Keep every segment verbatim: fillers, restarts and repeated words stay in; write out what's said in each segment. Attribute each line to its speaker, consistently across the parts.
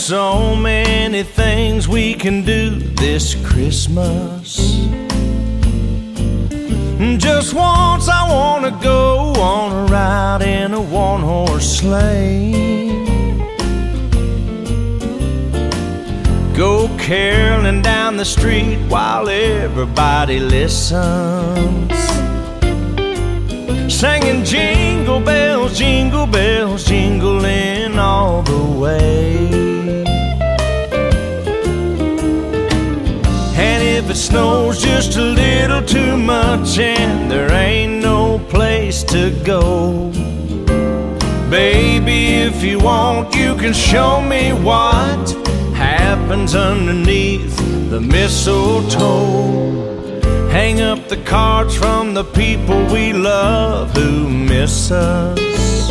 Speaker 1: so many things we can do this Christmas. Just once I wanna go on a ride in a one-horse sleigh. Go caroling down the street while everybody listens, singing jingle bells, jingle bells, jingling all the way. And if it snows just a little too much and there ain't no place to go, baby, if you want, you can show me what happens underneath the mistletoe. Hang up the cards from the people we love who miss us.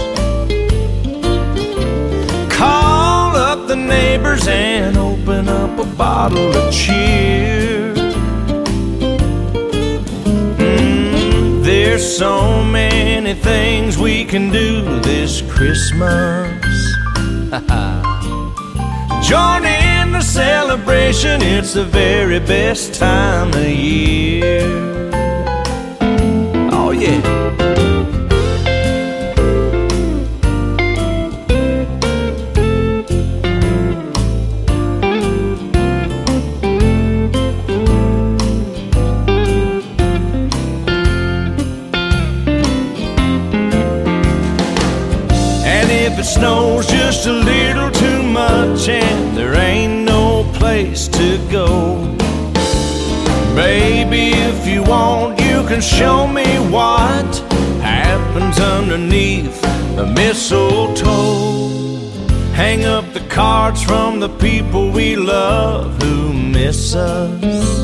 Speaker 1: Call up the neighbors and open up a bottle of cheer. Mm, there's so many things we can do this Christmas. Join in the celebration, it's the very best time of year. Oh yeah. And if it snows just a little too much and there ain't no place to go, baby, if you want, you can show me what happens underneath the mistletoe. Hang up the cards from the people we love who miss us.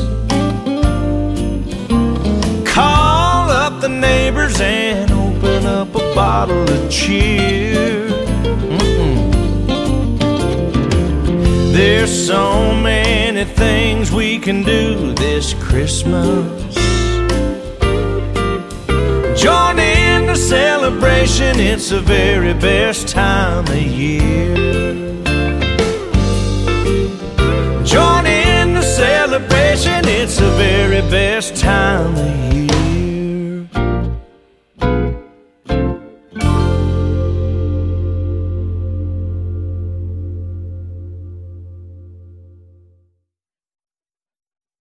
Speaker 1: Call up the neighbors and open up a bottle of cheer. There's so many things we can do this Christmas. Join in the celebration, it's the very best time of year. Join in the celebration, it's the very best time of year.